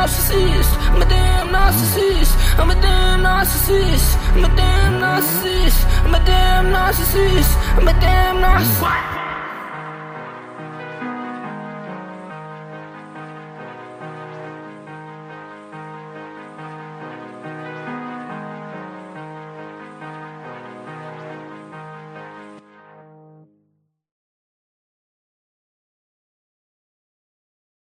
narcissist. I'm a damn narcissist. I'm a damn narcissist. I'm a damn narcissist. I'm a damn narcissist. I'm a damn narcissist.